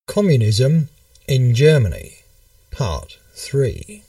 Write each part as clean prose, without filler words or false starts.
Communism in Germany, Part 3.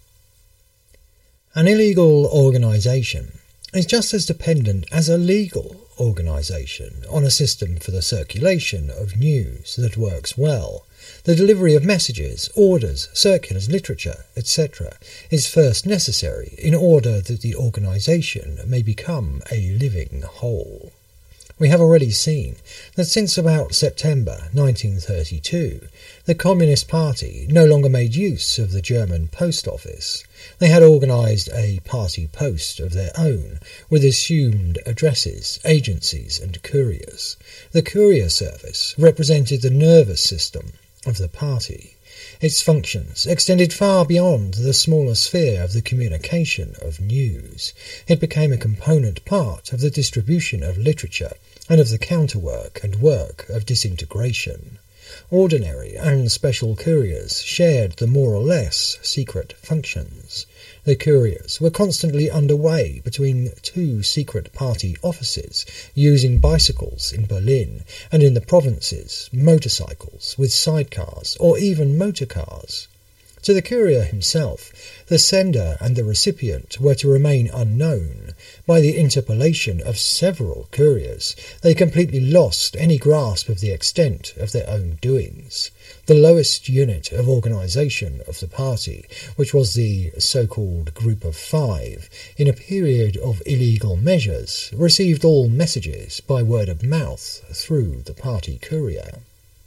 An illegal organisation is just as dependent as a legal organisation on a system for the circulation of news that works well. The delivery of messages, orders, circulars, literature, etc. is first necessary in order that the organisation may become a living whole. We have already seen that since about September 1932, the Communist Party no longer made use of the German post office. They had organised a party post of their own, with assumed addresses, agencies and couriers. The courier service represented the nervous system of the party. Its functions extended far beyond the smaller sphere of the communication of news. It became a component part of the distribution of literature and of the counterwork and work of disintegration. Ordinary and special couriers shared the more or less secret functions. The couriers were constantly underway between two secret party offices, using bicycles in Berlin and in the provinces, motorcycles with sidecars or even motor cars. To the courier himself, the sender and the recipient were to remain unknown. By the interpolation of several couriers, they completely lost any grasp of the extent of their own doings. The lowest unit of organisation of the party, which was the so-called Group of Five, in a period of illegal measures, received all messages by word of mouth through the party courier.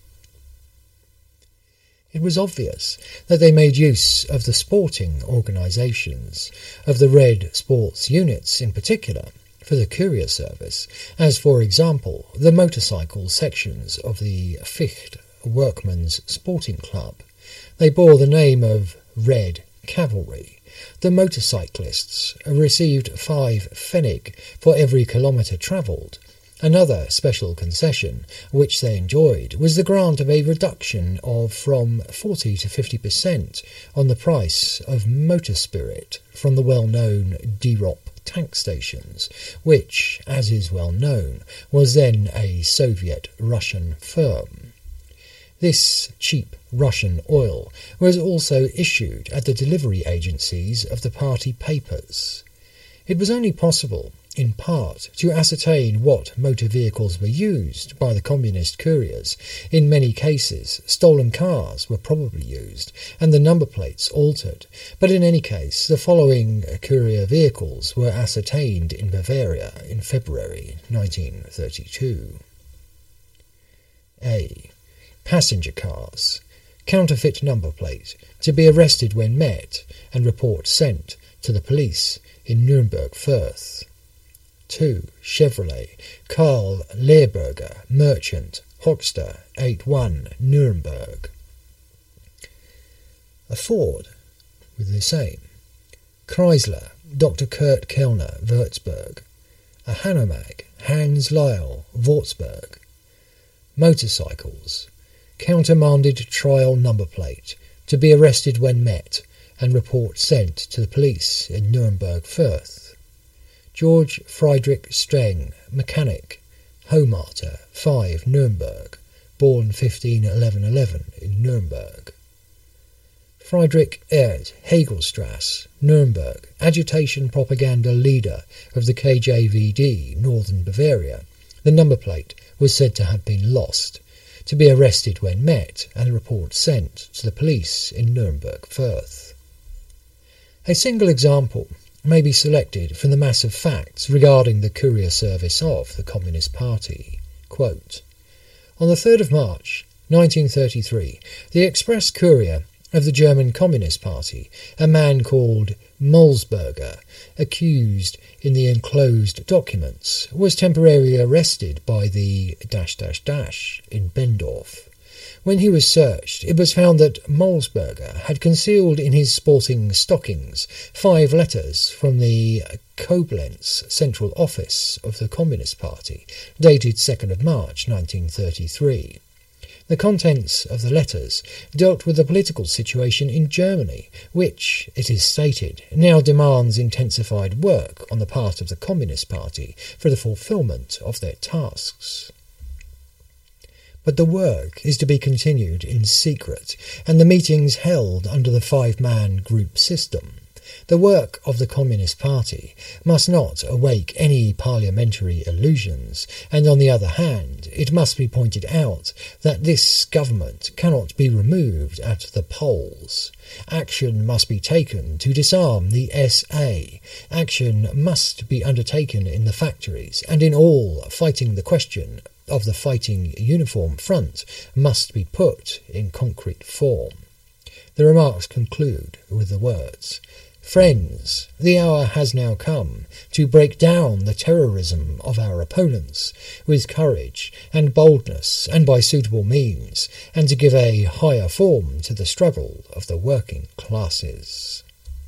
It was obvious that they made use of the sporting organisations, of the Red Sports units in particular, for the courier service, as for example the motorcycle sections of the Ficht Workmen's Sporting Club. They bore the name of Red Cavalry. The motorcyclists received 5 Pfennig for every kilometre travelled. Another special concession which they enjoyed was the grant of a reduction of from 40 to 50% on the price of motor spirit from the well-known Dirop tank stations, which, as is well known, was then a Soviet-Russian firm. This cheap Russian oil was also issued at the delivery agencies of the party papers. It was only possible, in part, to ascertain what motor vehicles were used by the communist couriers. In many cases, stolen cars were probably used, and the number plates altered, but in any case, the following courier vehicles were ascertained in Bavaria in February 1932. A. Passenger cars. Counterfeit number plate, to be arrested when met, and report sent to the police in Nuremberg-Firth. 2. Chevrolet, Karl Lehrberger, Merchant, Hochster, 81, Nuremberg. A Ford, with the same. Chrysler, Dr. Kurt Kellner, Würzburg. A Hanomag, Hans Lyle, Würzburg. Motorcycles, countermanded trial number plate, to be arrested when met, and report sent to the police in Nuremberg-Firth. George Friedrich Streng, mechanic, Hohmarter, 5, Nuremberg, born 1511 in Nuremberg. Friedrich Erd, Hegelstrasse, Nuremberg, agitation propaganda leader of the KJVD, Northern Bavaria. The number plate was said to have been lost, to be arrested when met, and a report sent to the police in Nuremberg-Firth. A single example may be selected from the mass of facts regarding the courier service of the Communist Party. Quote, on the 3rd of March 1933, the express courier of the German Communist Party, a man called Molsberger, accused in the enclosed documents, was temporarily arrested by the ... in Bendorf. When he was searched, it was found that Molsberger had concealed in his sporting stockings 5 letters from the Koblenz Central Office of the Communist Party, dated 2nd of March 1933. The contents of the letters dealt with the political situation in Germany, which, it is stated, now demands intensified work on the part of the Communist Party for the fulfilment of their tasks. but the work is to be continued in secret, and the meetings held under the 5-man group system. The work of the Communist Party must not awake any parliamentary illusions, and on the other hand, it must be pointed out that this government cannot be removed at the polls. Action must be taken to disarm the SA. Action must be undertaken in the factories, and in all fighting the question of the fighting uniform front must be put in concrete form. The remarks conclude with the words, "Friends, the hour has now come to break down the terrorism of our opponents with courage and boldness and by suitable means, and to give a higher form to the struggle of the working classes."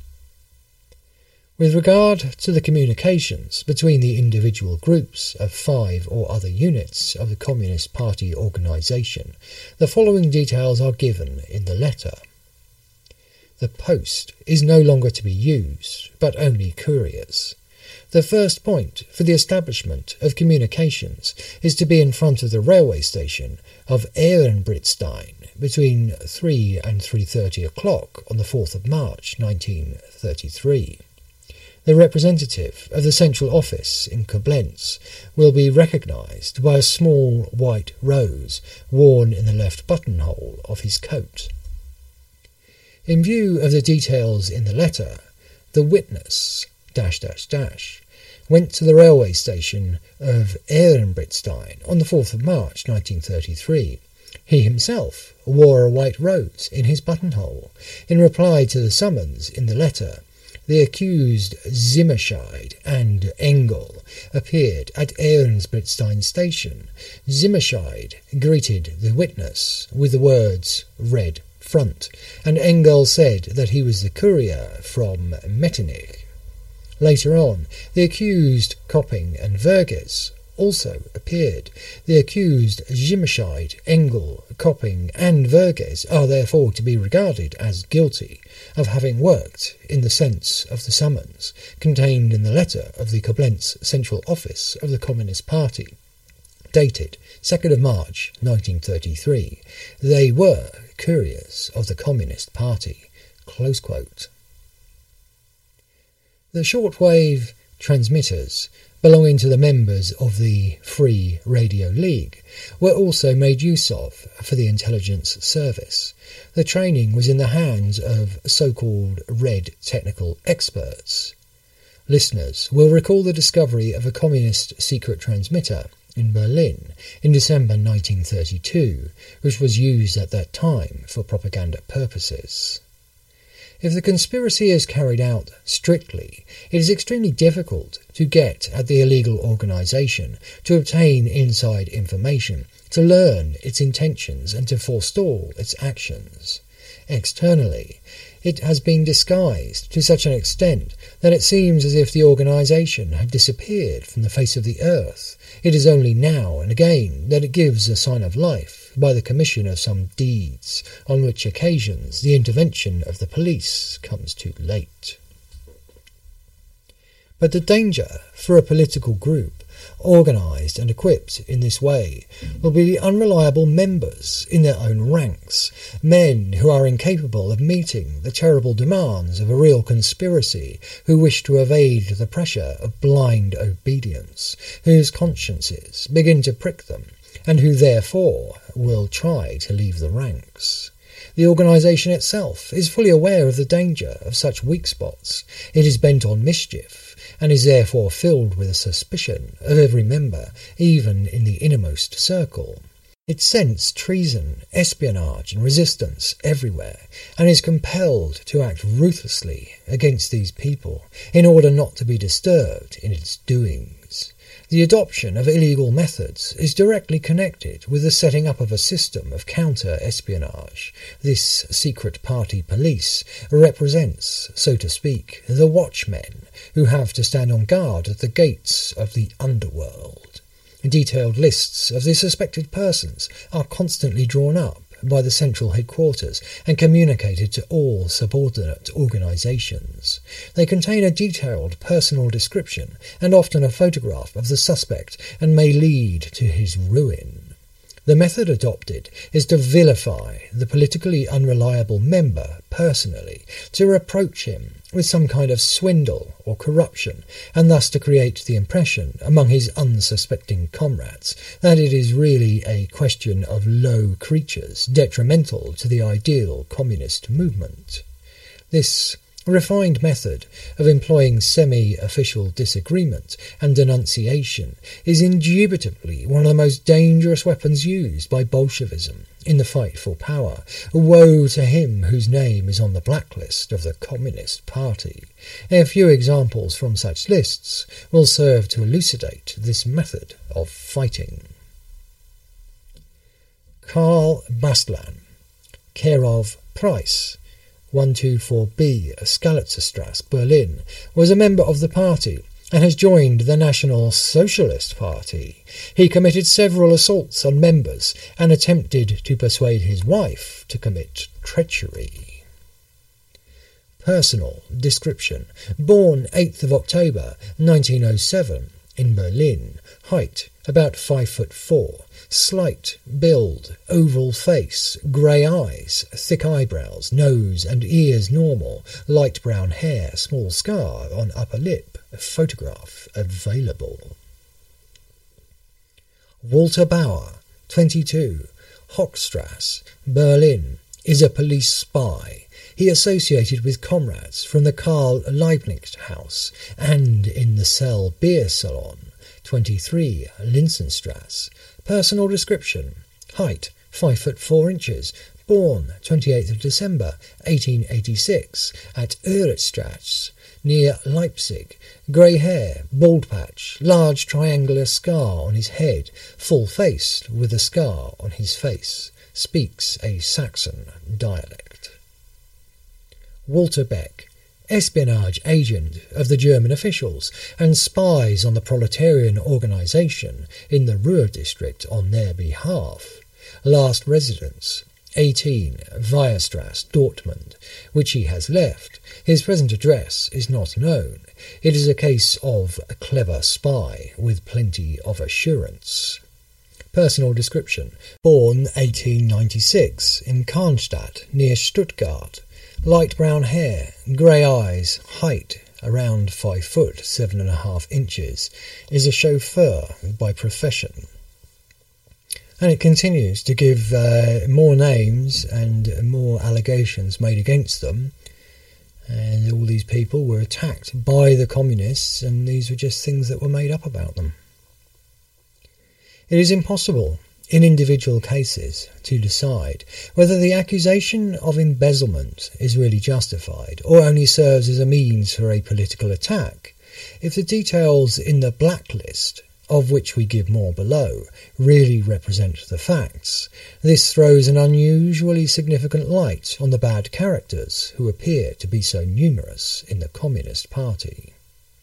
With regard to the communications between the individual groups of 5 or other units of the Communist Party organisation, the following details are given in the letter. The post is no longer to be used, but only couriers. The first point for the establishment of communications is to be in front of the railway station of Ehrenbreitstein between 3 and 3:30 o'clock on the 4th of March 1933. The representative of the central office in Koblenz will be recognised by a small white rose worn in the left buttonhole of his coat. In view of the details in the letter, the witness went to the railway station of Ehrenbreitstein on the 4th of March 1933. He himself wore a white rose in his buttonhole. In reply to the summons in the letter, the accused Zimmerscheid and Engel appeared at Ehrenbreitstein station. Zimmerscheid greeted the witness with the words "Red Front," and Engel said that he was the courier from Metternich. Later on, the accused Kopping and Verges also appeared. The accused Zimmerscheid, Engel, Kopping and Verges are therefore to be regarded as guilty of having worked in the sense of the summons contained in the letter of the Koblenz Central Office of the Communist Party, dated 2nd of March 1933. They were couriers of the Communist Party. Close quote. The shortwave transmitters belonging to the members of the Free Radio League were also made use of for the intelligence service. The training was in the hands of so-called red technical experts. Listeners will recall the discovery of a communist secret transmitter in Berlin in December 1932, which was used at that time for propaganda purposes. If the conspiracy is carried out strictly, it is extremely difficult to get at the illegal organisation, to obtain inside information, to learn its intentions and to forestall its actions. Externally, it has been disguised to such an extent that it seems as if the organisation had disappeared from the face of the earth. It is only now and again that it gives a sign of life by the commission of some deeds, on which occasions the intervention of the police comes too late. But the danger for a political group organised and equipped in this way will be the unreliable members in their own ranks, men who are incapable of meeting the terrible demands of a real conspiracy, who wish to evade the pressure of blind obedience, whose consciences begin to prick them, and who therefore will try to leave the ranks. The organisation itself is fully aware of the danger of such weak spots. It is bent on mischief, and is therefore filled with a suspicion of every member, even in the innermost circle. It scents treason, espionage and resistance everywhere, and is compelled to act ruthlessly against these people in order not to be disturbed in its doings. The adoption of illegal methods is directly connected with the setting up of a system of counter-espionage. This secret party police represents, so to speak, the watchmen who have to stand on guard at the gates of the underworld. Detailed lists of the suspected persons are constantly drawn up by the central headquarters and communicated to all subordinate organisations. They contain a detailed personal description and often a photograph of the suspect and may lead to his ruin. The method adopted is to vilify the politically unreliable member personally, to reproach him with some kind of swindle or corruption, and thus to create the impression among his unsuspecting comrades that it is really a question of low creatures detrimental to the ideal communist movement. This refined method of employing semi-official disagreement and denunciation is indubitably one of the most dangerous weapons used by Bolshevism in the fight for power. Woe to him whose name is on the blacklist of the Communist Party. A few examples from such lists will serve to elucidate this method of fighting. Karl Bastlan, care of Price, 124B Skalitzerstrasse, Berlin, was a member of the party and has joined the National Socialist Party. He committed several assaults on members and attempted to persuade his wife to commit treachery. Personal description. Born 8th of October 1907 in Berlin. Height about 5'4". Slight build, oval face, grey eyes, thick eyebrows, nose and ears normal, light brown hair, small scar on upper lip. Photograph available. Walter Bauer, 22, Hochstrasse, Berlin, is a police spy. He associated with comrades from the Karl Liebknecht House and in the Cell Beer Salon, 23, Linsenstrasse. Personal description. Height 5'4". Born 28th of December 1886 at Ehrenstrasse near Leipzig. Grey hair, bald patch, large triangular scar on his head, full-faced with a scar on his face. Speaks a Saxon dialect. Walter Beck, espionage agent of the German officials and spies on the proletarian organisation in the Ruhr district on their behalf. Last residence 18 Weierstrasse, Dortmund, which he has left. His present address is not known. It is a case of a clever spy with plenty of assurance. Personal description. Born 1896 in Karnstadt near Stuttgart. Light brown hair, grey eyes, height around 5 foot 7.5". Is a chauffeur by profession. And it continues to give more names and more allegations made against them. And all these people were attacked by the communists, and these were just things that were made up about them. It is impossible in individual cases to decide whether the accusation of embezzlement is really justified or only serves as a means for a political attack. If the details in the blacklist, of which we give more below, really represent the facts, this throws an unusually significant light on the bad characters who appear to be so numerous in the Communist Party.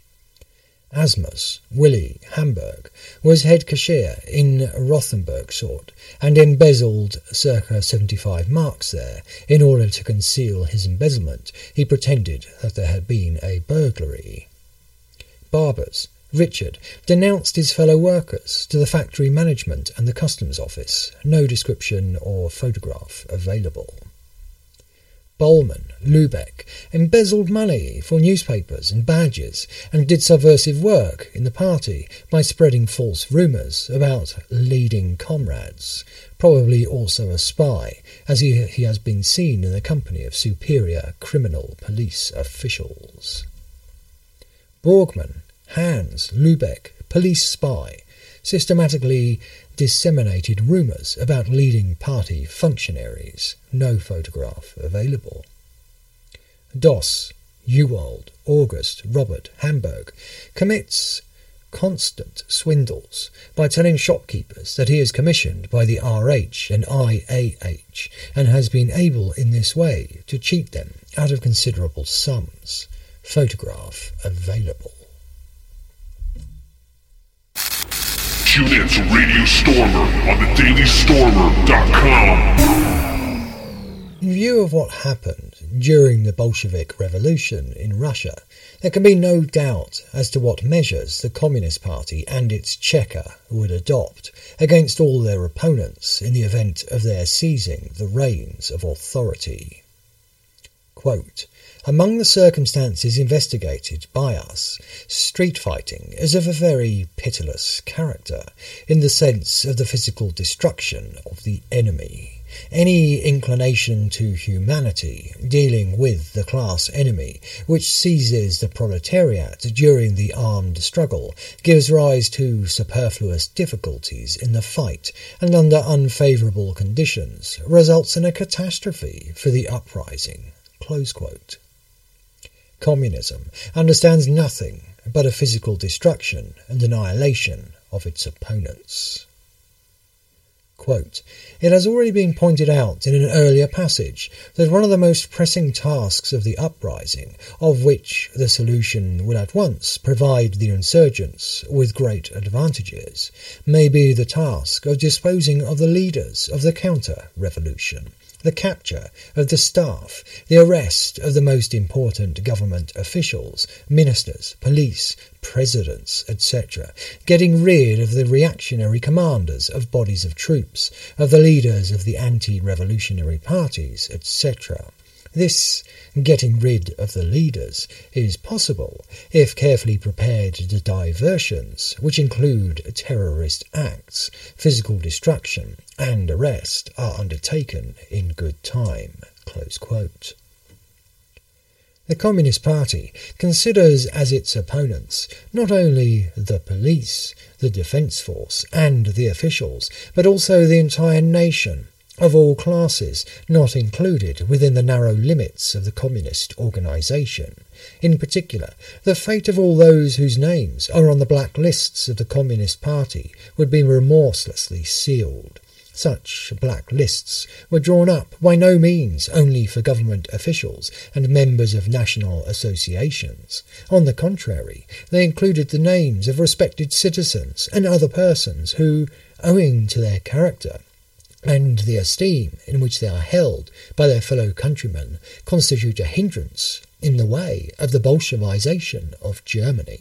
Asmus Willy Hamburg was head cashier in Rothenburg-Sort and embezzled circa 75 marks there. In order to conceal his embezzlement, he pretended that there had been a burglary. Barbers Richard denounced his fellow workers to the factory management and the customs office. No description or photograph available. Bollman, Lübeck, embezzled money for newspapers and badges and did subversive work in the party by spreading false rumours about leading comrades, probably also a spy, as he has been seen in the company of superior criminal police officials. Borgman, Hans, Lübeck, police spy, systematically disseminated rumours about leading party functionaries. No photograph available. Doss, Ewald, August, Robert, Hamburg, commits constant swindles by telling shopkeepers that he is commissioned by the RH and IAH and has been able in this way to cheat them out of considerable sums. Photograph available. Tune in to Radio Stormer on thedailystormer.com. In view of what happened during the Bolshevik Revolution in Russia, there can be no doubt as to what measures the Communist Party and its Cheka would adopt against all their opponents in the event of their seizing the reins of authority. Quote, among the circumstances investigated by us, street fighting is of a very pitiless character, in the sense of the physical destruction of the enemy. Any inclination to humanity dealing with the class enemy which seizes the proletariat during the armed struggle gives rise to superfluous difficulties in the fight, and under unfavourable conditions results in a catastrophe for the uprising. Close quote. Communism understands nothing but a physical destruction and annihilation of its opponents. Quote, it has already been pointed out in an earlier passage that one of the most pressing tasks of the uprising, of which the solution will at once provide the insurgents with great advantages, may be the task of disposing of the leaders of the counter-revolution, the capture of the staff, the arrest of the most important government officials, ministers, police, presidents, etc., getting rid of the reactionary commanders of bodies of troops, of the leaders of the anti-revolutionary parties, etc. This getting rid of the leaders is possible if carefully prepared diversions, which include terrorist acts, physical destruction, and arrest, are undertaken in good time. Close quote. The Communist Party considers as its opponents not only the police, the defence force, and the officials, but also the entire nation, of all classes not included within the narrow limits of the communist organisation. In particular, the fate of all those whose names are on the black lists of the Communist Party would be remorselessly sealed. Such black lists were drawn up by no means only for government officials and members of national associations. On the contrary, they included the names of respected citizens and other persons who, owing to their character and the esteem in which they are held by their fellow countrymen, constitute a hindrance in the way of the Bolshevization of Germany.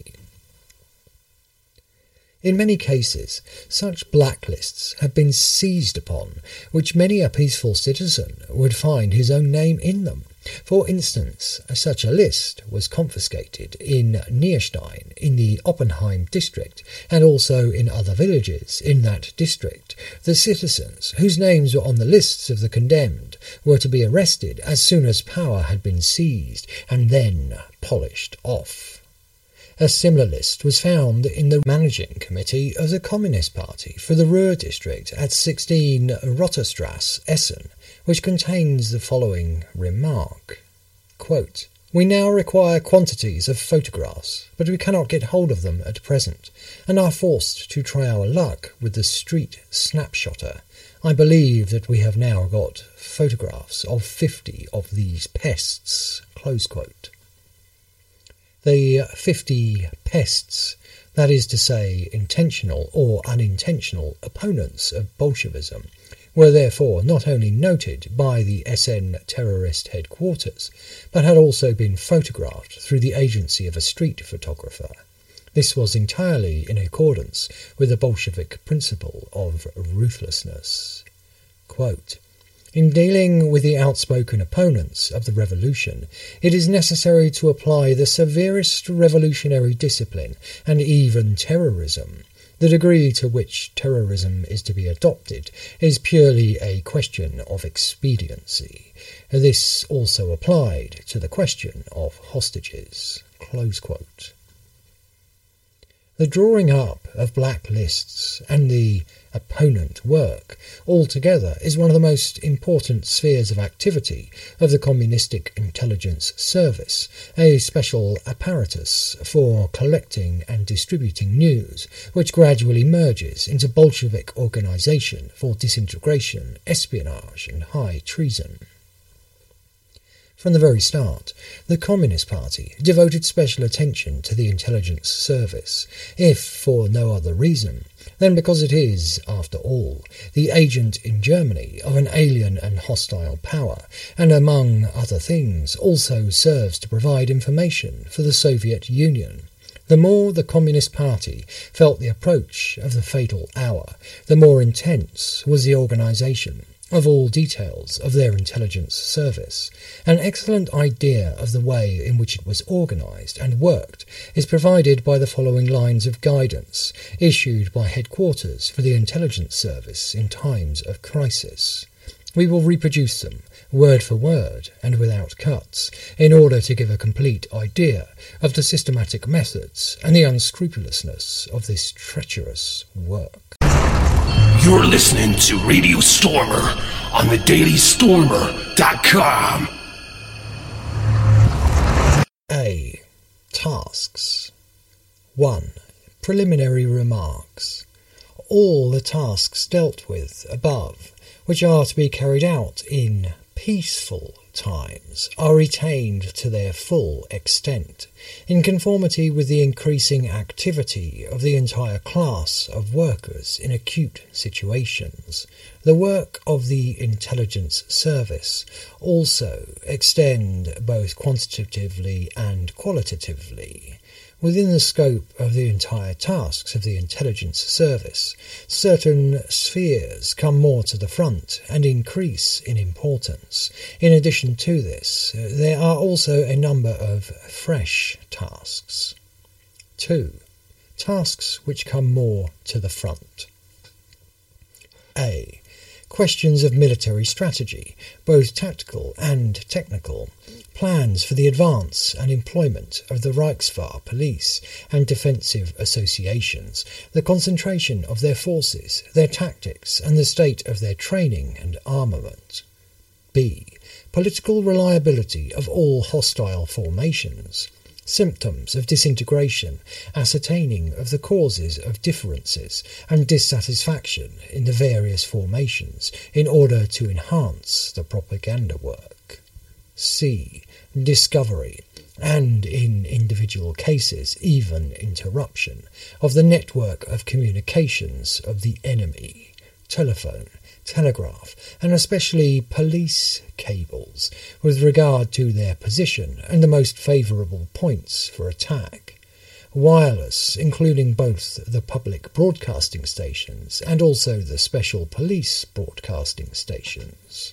In many cases, such blacklists have been seized upon, which many a peaceful citizen would find his own name in them. For instance, such a list was confiscated in Nierstein in the Oppenheim district, and also in other villages in that district. The citizens whose names were on the lists of the condemned were to be arrested as soon as power had been seized, and then polished off. A similar list was found in the managing committee of the Communist Party for the Ruhr district at 16 Rotterstrasse, Essen, which contains the following remark. Quote, we now require quantities of photographs, but we cannot get hold of them at present, and are forced to try our luck with the street snapshotter. I believe that we have now got photographs of 50 of these pests. Close quote. The 50 pests, that is to say, intentional or unintentional opponents of Bolshevism, were therefore not only noted by the SN terrorist headquarters, but had also been photographed through the agency of a street photographer. This was entirely in accordance with the Bolshevik principle of ruthlessness. Quote, in dealing with the outspoken opponents of the revolution, it is necessary to apply the severest revolutionary discipline and even terrorism. The degree to which terrorism is to be adopted is purely a question of expediency. This also applied to the question of hostages. Close quote. The drawing up of black lists and the opponent work altogether is one of the most important spheres of activity of the Communistic Intelligence Service, a special apparatus for collecting and distributing news, which gradually merges into Bolshevik organization for disintegration, espionage, and high treason. From the very start, the Communist Party devoted special attention to the intelligence service, if for no other reason than because it is, after all, the agent in Germany of an alien and hostile power, and among other things also serves to provide information for the Soviet Union. The more the Communist Party felt the approach of the fatal hour, the more intense was the organisation of all details of their intelligence service. An excellent idea of the way in which it was organised and worked is provided by the following lines of guidance issued by Headquarters for the Intelligence Service in times of crisis. We will reproduce them, word for word and without cuts, in order to give a complete idea of the systematic methods and the unscrupulousness of this treacherous work. You're listening to Radio Stormer on thedailystormer.com. A. Tasks. 1. Preliminary remarks. All the tasks dealt with above, which are to be carried out in peaceful times, are retained to their full extent, in conformity with the increasing activity of the entire class of workers in acute situations. The work of the intelligence service also extend both quantitatively and qualitatively. Within the scope of the entire tasks of the intelligence service, certain spheres come more to the front and increase in importance. In addition to this, there are also a number of fresh tasks. 2. Tasks which come more to the front. A. Questions of military strategy, both tactical and technical. Plans for the advance and employment of the Reichswehr police and defensive associations, the concentration of their forces, their tactics, and the state of their training and armament. B. Political reliability of all hostile formations. Symptoms of disintegration, ascertaining of the causes of differences and dissatisfaction in the various formations in order to enhance the propaganda work. C. Discovery, and in individual cases even interruption, of the network of communications of the enemy, telephone, telegraph, and especially police cables, with regard to their position and the most favourable points for attack. Wireless, including both the public broadcasting stations and also the special police broadcasting stations.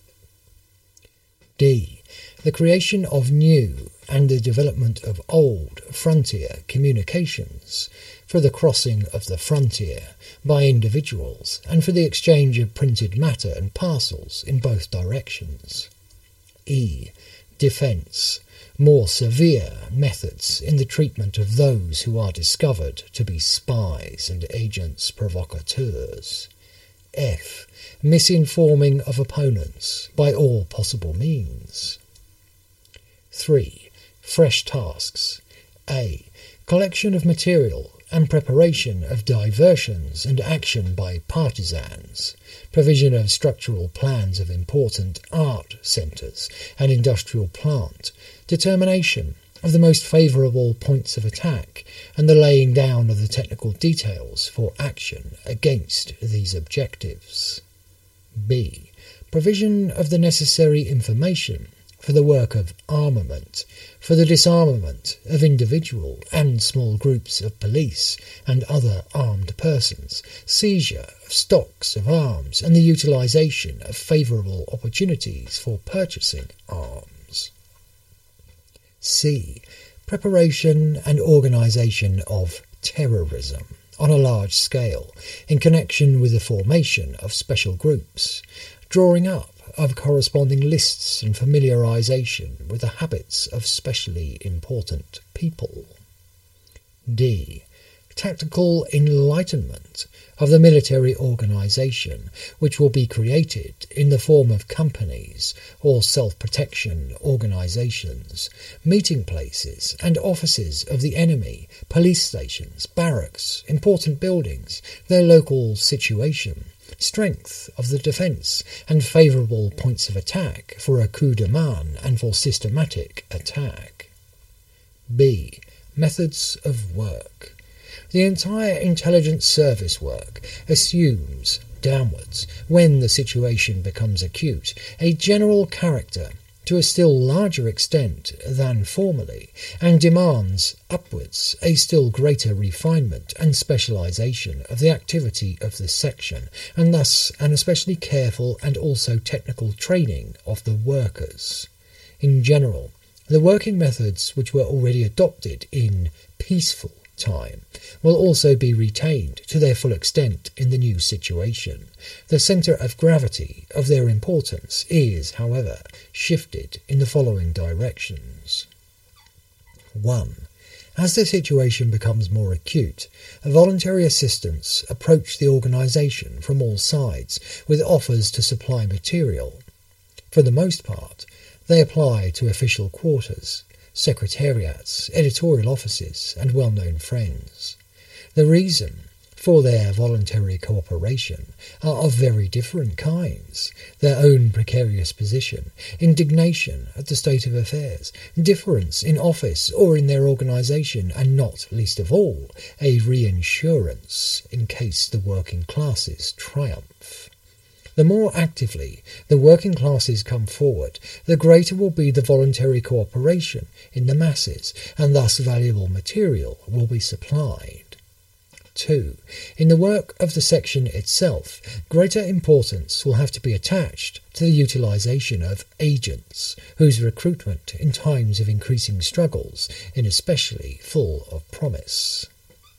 D. The creation of new and the development of old frontier communications for the crossing of the frontier by individuals and for the exchange of printed matter and parcels in both directions. E. Defence. More severe methods in the treatment of those who are discovered to be spies and agents provocateurs. F. Misinforming of opponents by all possible means. 3. Fresh tasks. A. Collection of material and preparation of diversions and action by partisans, provision of structural plans of important art centres and industrial plant, determination of the most favourable points of attack, and the laying down of the technical details for action against these objectives. B. Provision of the necessary information for the work of armament, for the disarmament of individual and small groups of police and other armed persons, seizure of stocks of arms, and the utilisation of favourable opportunities for purchasing arms. C. Preparation and organisation of terrorism on a large scale, in connection with the formation of special groups, drawing up of corresponding lists and familiarisation with the habits of specially important people. D. Tactical enlightenment of the military organisation, which will be created in the form of companies or self-protection organisations, meeting places and offices of the enemy, police stations, barracks, important buildings, their local situation, strength of the defence, and favourable points of attack for a coup de main and for systematic attack. B. Methods of work. The entire intelligence service work assumes, downwards, when the situation becomes acute, a general character to a still larger extent than formerly, and demands upwards a still greater refinement and specialization of the activity of this section, and thus an especially careful and also technical training of the workers. In general, the working methods which were already adopted in peaceful time will also be retained to their full extent in the new situation. The centre of gravity of their importance is, however, shifted in the following directions. 1. As the situation becomes more acute, voluntary assistants approach the organisation from all sides with offers to supply material. For the most part, they apply to official quarters, secretariats, editorial offices, and well-known friends. The reason for their voluntary cooperation are of very different kinds: their own precarious position, indignation at the state of affairs, difference in office or in their organisation, and not least of all, a reinsurance in case the working classes triumph. The more actively the working classes come forward, the greater will be the voluntary cooperation in the masses, and thus valuable material will be supplied. 2. In the work of the section itself, greater importance will have to be attached to the utilisation of agents, whose recruitment in times of increasing struggles is especially full of promise.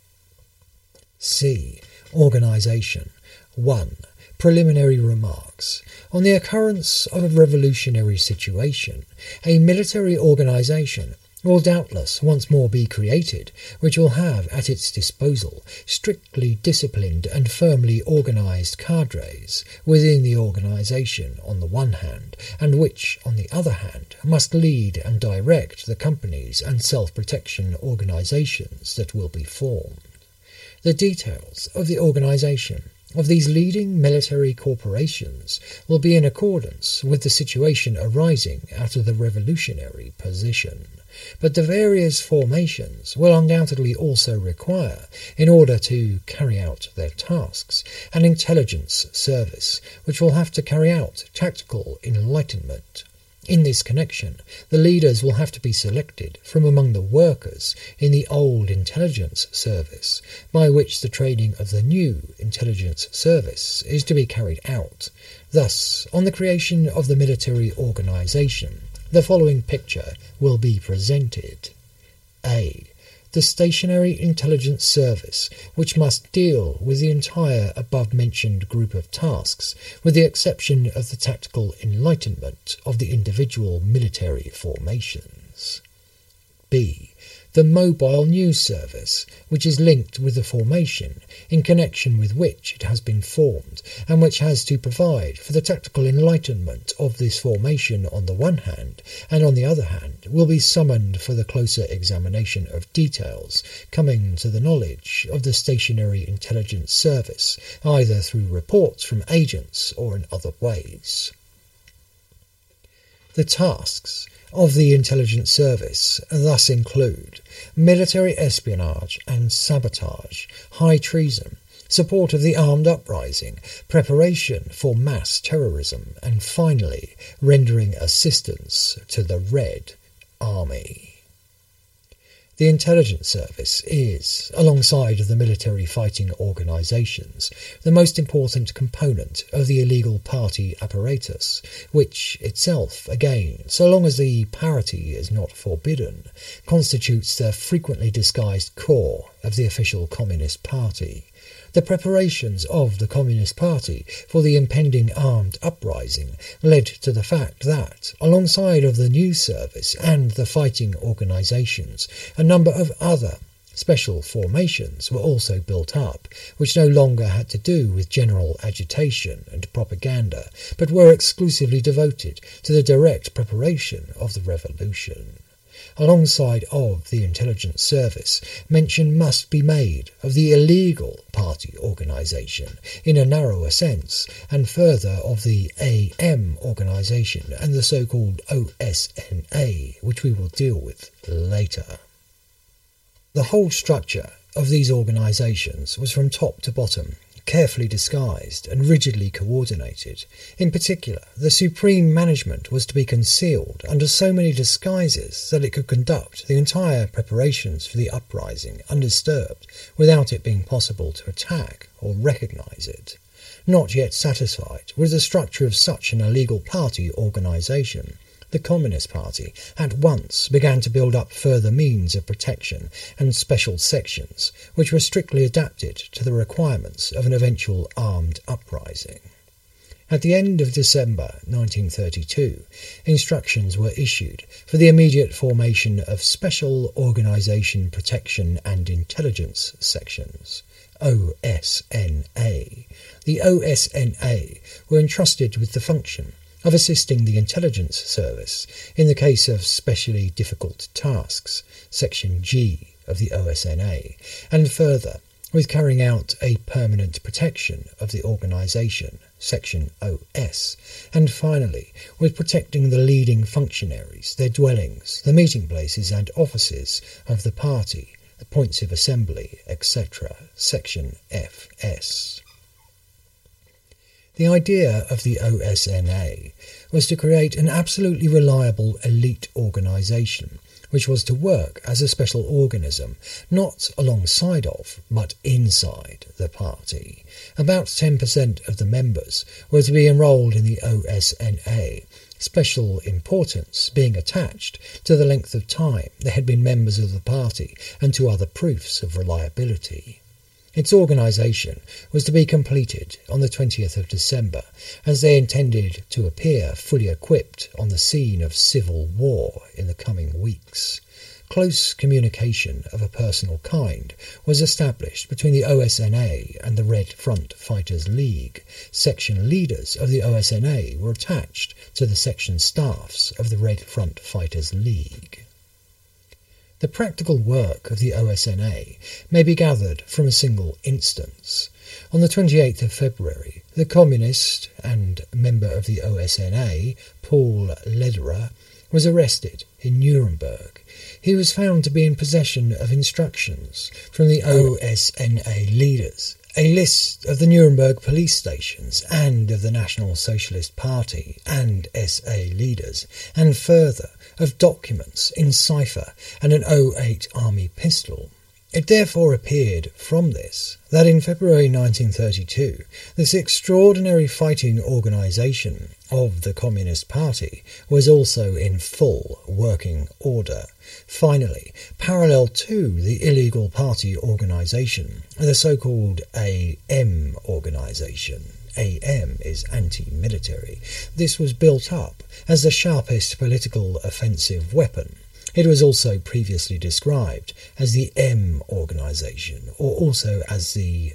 C. Organisation. 1. Preliminary remarks. On the occurrence of a revolutionary situation, a military organisation will doubtless once more be created, which will have at its disposal strictly disciplined and firmly organised cadres within the organisation on the one hand, and which, on the other hand, must lead and direct the companies and self-protection organisations that will be formed. The details of the organisation of these leading military corporations will be in accordance with the situation arising out of the revolutionary position, but the various formations will undoubtedly also require, in order to carry out their tasks, an intelligence service which will have to carry out tactical enlightenment. In this connection, the leaders will have to be selected from among the workers in the old intelligence service, by which the training of the new intelligence service is to be carried out. Thus, on the creation of the military organisation, the following picture will be presented. A. The stationary intelligence service, which must deal with the entire above-mentioned group of tasks, with the exception of the tactical enlightenment of the individual military formations. B. The mobile news service, which is linked with the formation, in connection with which it has been formed, and which has to provide for the tactical enlightenment of this formation on the one hand, and on the other hand will be summoned for the closer examination of details coming to the knowledge of the stationary intelligence service, either through reports from agents or in other ways. The tasks of the intelligence service thus include military espionage and sabotage, high treason, support of the armed uprising, preparation for mass terrorism, and finally rendering assistance to the Red Army. The intelligence service is, alongside of the military fighting organisations, the most important component of the illegal party apparatus, which itself, again, so long as the parity is not forbidden, constitutes the frequently disguised core of the official Communist Party. The preparations of the Communist Party for the impending armed uprising led to the fact that, alongside of the news service and the fighting organisations, a number of other special formations were also built up, which no longer had to do with general agitation and propaganda, but were exclusively devoted to the direct preparation of the revolution. Alongside of the intelligence service, mention must be made of the illegal party organisation in a narrower sense, and further of the AM organisation and the so-called OSNA, which we will deal with later. The whole structure of these organisations was from top to bottom carefully disguised and rigidly coordinated. In particular, the supreme management was to be concealed under so many disguises that it could conduct the entire preparations for the uprising undisturbed, without it being possible to attack or recognise it. Not yet satisfied with the structure of such an illegal party organisation, the Communist Party at once began to build up further means of protection and special sections, which were strictly adapted to the requirements of an eventual armed uprising. At the end of December 1932, instructions were issued for the immediate formation of Special Organisation Protection and Intelligence Sections, OSNA. The OSNA were entrusted with the function of assisting the intelligence service in the case of specially difficult tasks, Section G of the OSNA, and further with carrying out a permanent protection of the organisation, Section OS, and finally with protecting the leading functionaries, their dwellings, the meeting places and offices of the party, the points of assembly, etc., Section FS. The idea of the OSNA was to create an absolutely reliable elite organisation, which was to work as a special organism, not alongside of, but inside the party. About 10% of the members were to be enrolled in the OSNA, special importance being attached to the length of time they had been members of the party and to other proofs of reliability. Its organisation was to be completed on the 20th of December, as they intended to appear fully equipped on the scene of civil war in the coming weeks. Close communication of a personal kind was established between the OSNA and the Red Front Fighters League. Section leaders of the OSNA were attached to the section staffs of the Red Front Fighters League. The practical work of the OSNA may be gathered from a single instance. On the 28th of February, the communist and member of the OSNA, Paul Lederer, was arrested in Nuremberg. He was found to be in possession of instructions from the OSNA leaders, a list of the Nuremberg police stations and of the National Socialist Party and SA leaders, and further of documents in cipher and an 08 Army pistol. It therefore appeared from this that in February 1932 this extraordinary fighting organisation of the Communist Party was also in full working order. Finally, parallel to the illegal party organisation, the so-called AM organisation, AM is anti-military, this was built up as the sharpest political offensive weapon. It was also previously described as the M organisation, or also as the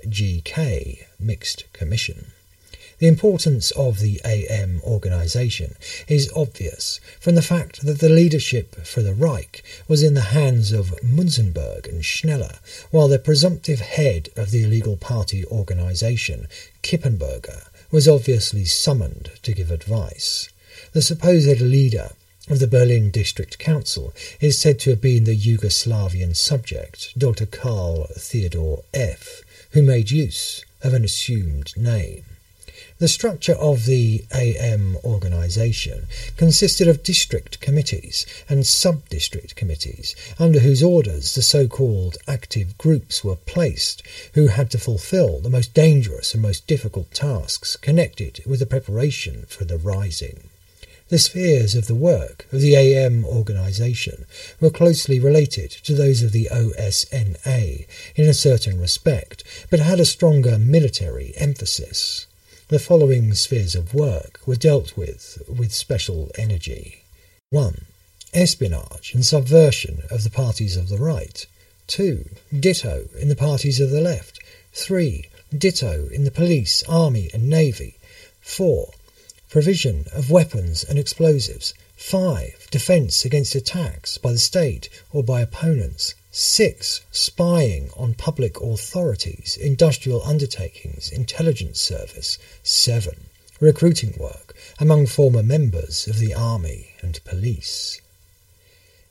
GK Mixed Commission. The importance of the AM organisation is obvious from the fact that the leadership for the Reich was in the hands of Munzenberg and Schneller, while the presumptive head of the illegal party organisation, Kippenberger, was obviously summoned to give advice. The supposed leader of the Berlin District Council is said to have been the Yugoslavian subject, Dr. Karl Theodor F., who made use of an assumed name. The structure of the AM organisation consisted of district committees and sub-district committees, under whose orders the so-called active groups were placed, who had to fulfil the most dangerous and most difficult tasks connected with the preparation for the rising. The spheres of the work of the AM organisation were closely related to those of the OSNA in a certain respect, but had a stronger military emphasis. The following spheres of work were dealt with special energy. 1. Espionage and subversion of the parties of the right. 2. Ditto in the parties of the left. 3. Ditto in the police, army and navy. 4. Provision of weapons and explosives. 5. Defence against attacks by the state or by opponents. 6. Spying on public authorities, industrial undertakings, intelligence service. 7. Recruiting work among former members of the army and police.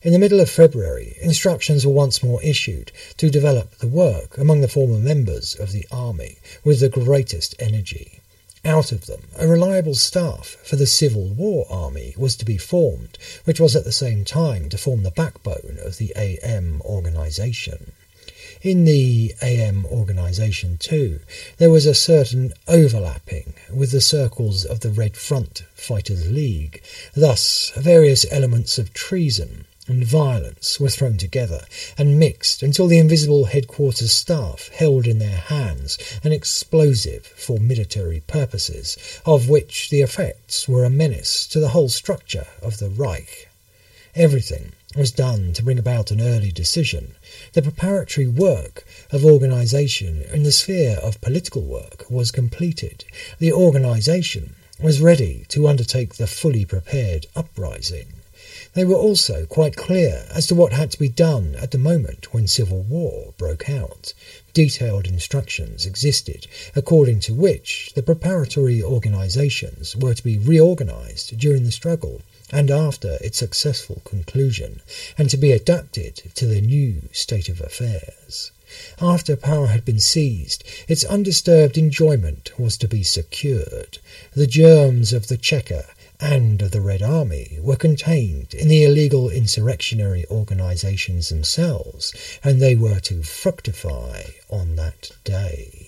In the middle of February, instructions were once more issued to develop the work among the former members of the army with the greatest energy. Out of them, a reliable staff for the Civil War Army was to be formed, which was at the same time to form the backbone of the AM organisation. In the AM organisation, too, there was a certain overlapping with the circles of the Red Front Fighters League. Thus, various elements of treason and violence were thrown together and mixed until the invisible headquarters staff held in their hands an explosive for military purposes, of which the effects were a menace to the whole structure of the Reich. Everything was done to bring about an early decision. The preparatory work of organisation in the sphere of political work was completed. The organisation was ready to undertake the fully prepared uprising. They were also quite clear as to what had to be done at the moment when civil war broke out. Detailed instructions existed, according to which the preparatory organisations were to be reorganised during the struggle and after its successful conclusion, and to be adapted to the new state of affairs. After power had been seized, its undisturbed enjoyment was to be secured. The germs of the Checker and of the Red Army were contained in the illegal insurrectionary organisations themselves, and they were to fructify on that day.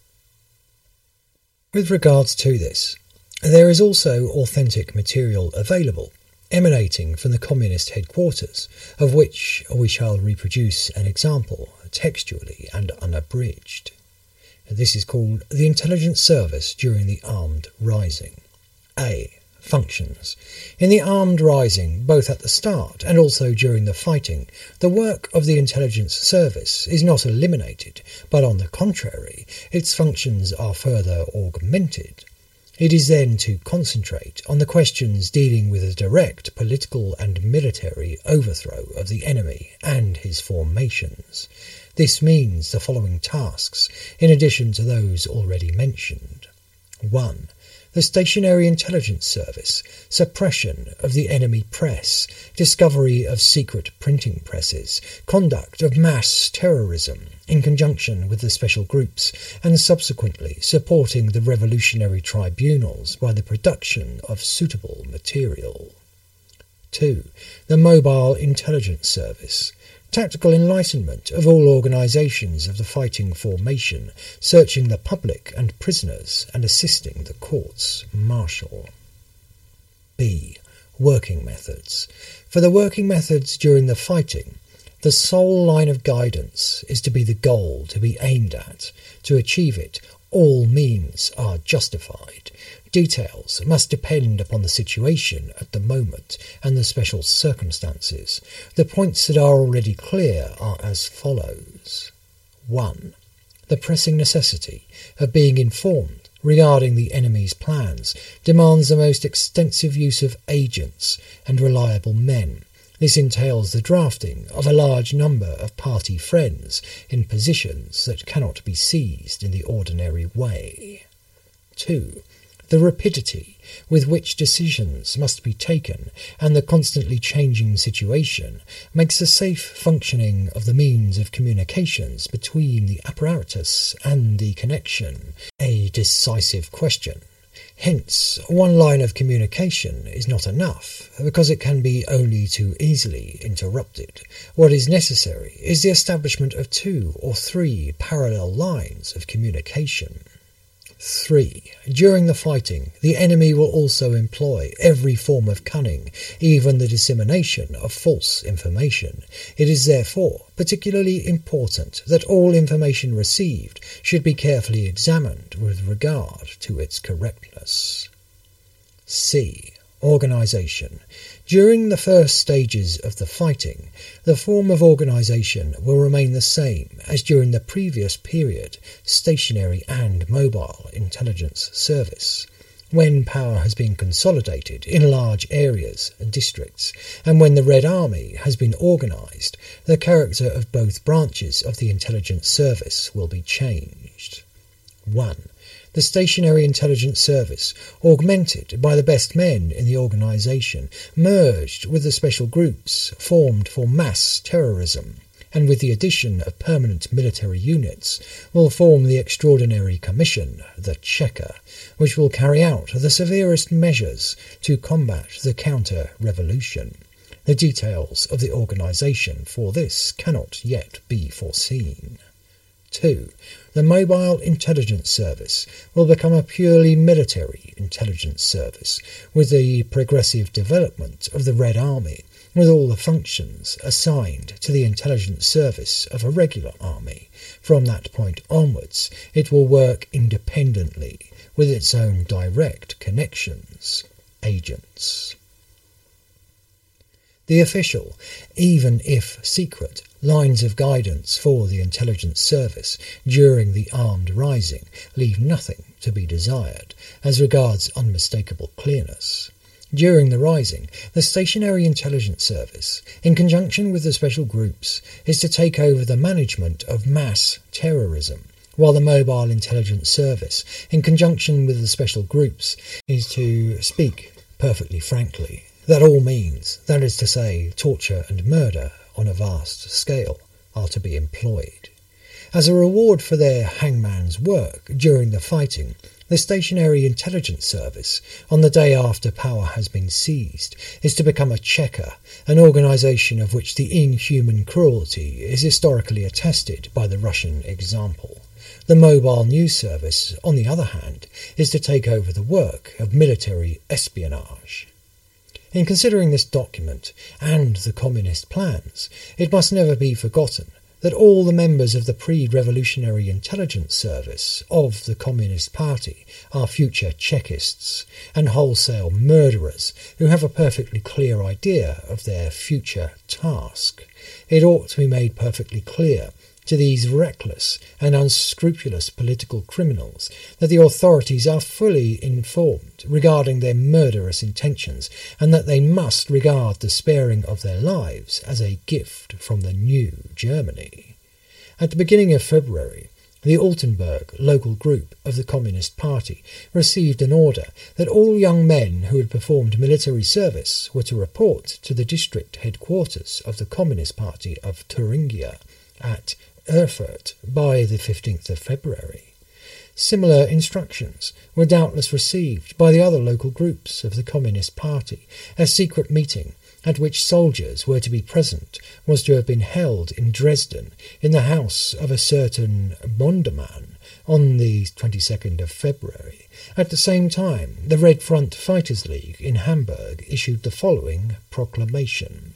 With regards to this, there is also authentic material available, emanating from the Communist headquarters, of which we shall reproduce an example, textually and unabridged. This is called The Intelligence Service During the Armed Rising. A. Functions. In the armed rising, both at the start and also during the fighting, the work of the intelligence service is not eliminated, but on the contrary, its functions are further augmented. It is then to concentrate on the questions dealing with a direct political and military overthrow of the enemy and his formations. This means the following tasks, in addition to those already mentioned. 1. The Stationary Intelligence Service, suppression of the enemy press, discovery of secret printing presses, conduct of mass terrorism in conjunction with the special groups, and subsequently supporting the revolutionary tribunals by the production of suitable material. 2. The Mobile Intelligence Service, tactical enlightenment of all organisations of the fighting formation, searching the public and prisoners and assisting the courts martial. B. Working methods. For the working methods during the fighting, the sole line of guidance is to be the goal to be aimed at. To achieve it, all means are justified. Details must depend upon the situation at the moment and the special circumstances. The points that are already clear are as follows. 1. The pressing necessity of being informed regarding the enemy's plans demands the most extensive use of agents and reliable men. This entails the drafting of a large number of party friends in positions that cannot be seized in the ordinary way. 2. The rapidity with which decisions must be taken and the constantly changing situation makes the safe functioning of the means of communications between the apparatus and the connection a decisive question. Hence, one line of communication is not enough, because it can be only too easily interrupted. What is necessary is the establishment of 2 or 3 parallel lines of communication. 3. During the fighting, the enemy will also employ every form of cunning, even the dissemination of false information. It is therefore particularly important that all information received should be carefully examined with regard to its correctness. C. Organisation. During the first stages of the fighting, the form of organisation will remain the same as during the previous period, stationary and mobile intelligence service. When power has been consolidated in large areas and districts, and when the Red Army has been organised, the character of both branches of the intelligence service will be changed. 1. the Stationary Intelligence Service, augmented by the best men in the organisation, merged with the special groups formed for mass terrorism, and with the addition of permanent military units, will form the Extraordinary Commission, the Checker, which will carry out the severest measures to combat the counter-revolution. The details of the organisation for this cannot yet be foreseen. 2. The Mobile Intelligence Service will become a purely military intelligence service, with the progressive development of the Red Army, with all the functions assigned to the intelligence service of a regular army. From that point onwards, it will work independently, with its own direct connections, agents. The official, even if secret, lines of guidance for the intelligence service during the armed rising leave nothing to be desired as regards unmistakable clearness. During the rising, the Stationary Intelligence Service, in conjunction with the special groups, is to take over the management of mass terrorism, while the Mobile Intelligence Service, in conjunction with the special groups, is to speak perfectly frankly that all means, that is to say, torture and murder on a vast scale, are to be employed. As a reward for their hangman's work during the fighting, the Stationary Intelligence Service, on the day after power has been seized, is to become a checker, an organisation of which the inhuman cruelty is historically attested by the Russian example. The Mobile News Service, on the other hand, is to take over the work of military espionage. In considering this document and the communist plans, it must never be forgotten that all the members of the pre-revolutionary intelligence service of the Communist Party are future Chekists and wholesale murderers who have a perfectly clear idea of their future task. It ought to be made perfectly clear to these reckless and unscrupulous political criminals that the authorities are fully informed regarding their murderous intentions, and that they must regard the sparing of their lives as a gift from the new Germany. At the beginning of February, the Altenburg local group of the Communist Party received an order that all young men who had performed military service were to report to the district headquarters of the Communist Party of Thuringia at Erfurt by the 15th of February. Similar instructions were doubtless received by the other local groups of the Communist Party. A secret meeting at which soldiers were to be present was to have been held in Dresden in the house of a certain Bonderman on the 22nd of February. At the same time, the Red Front Fighters League in Hamburg issued the following proclamation.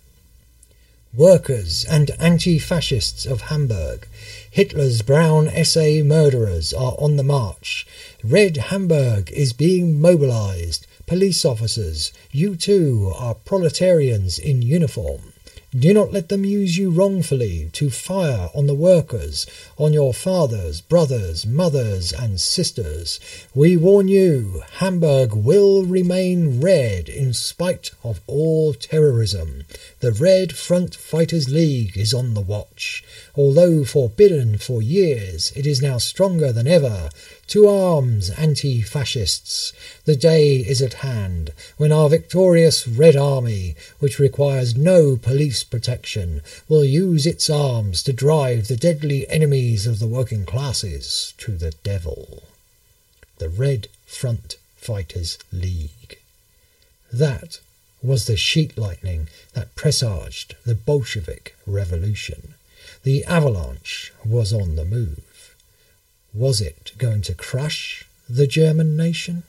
Workers and anti-fascists of Hamburg, Hitler's brown SA murderers are on the march. Red Hamburg is being mobilized. Police officers, you too are proletarians in uniform. Do not let them use you wrongfully to fire on the workers, on your fathers, brothers, mothers and sisters. We warn you, Hamburg will remain red in spite of all terrorism. The Red Front Fighters League is on the watch. Although forbidden for years, it is now stronger than ever. To arms, anti-fascists! The day is at hand when our victorious Red Army, which requires no police protection, will use its arms to drive the deadly enemies of the working classes to the devil. The Red Front Fighters League. That was the sheet lightning that presaged the Bolshevik Revolution. The avalanche was on the move. Was it going to crush the German nation?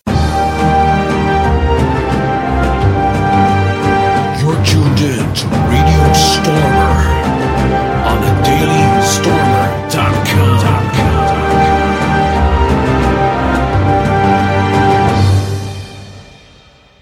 You're tuned in to Radio Stormer on the DailyStormer.com.